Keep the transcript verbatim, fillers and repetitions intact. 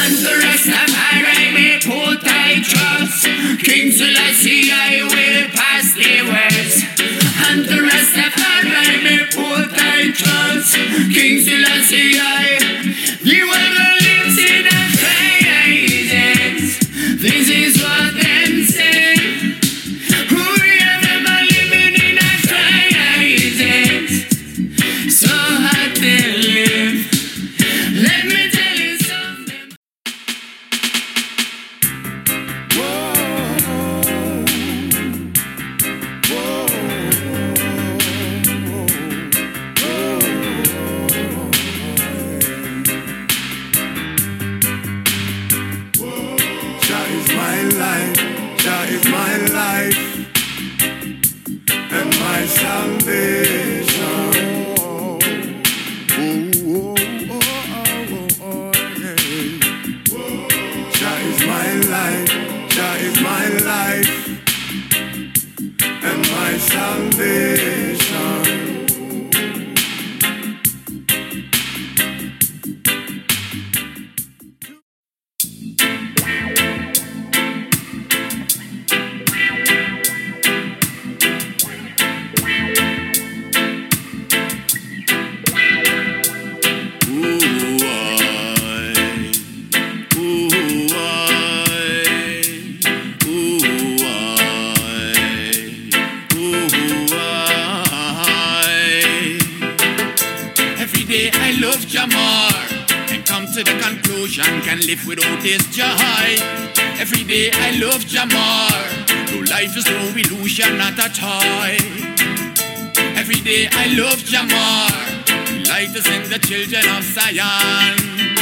And the rest of I may put I trust. King Selassie I will pass the words. And the rest of I may put I trust. King Selassie I, the one who lives in a praises. This is what them say. Whoever living in a praises. So hard to live. Let me tell you something. Jah is my life, Jah is my life, and my salvation. Jah is my life, Jah is my life, and my salvation. To the conclusion, can live without this joy. Every day I love Jamar. Though life is no illusion, not a toy. Every day I love Jamar. Light is in the children of Zion.